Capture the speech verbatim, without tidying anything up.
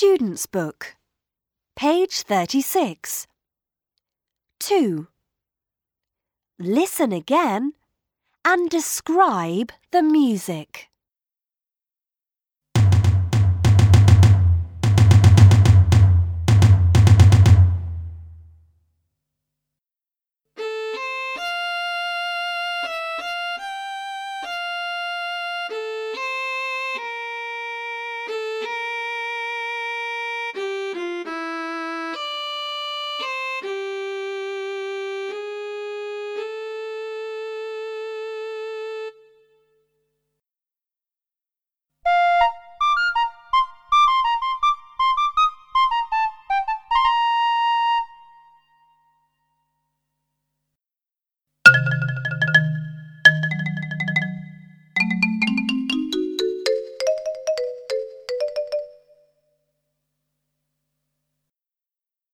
Student's Book, page thirty-six. two. Listen again and describe the music.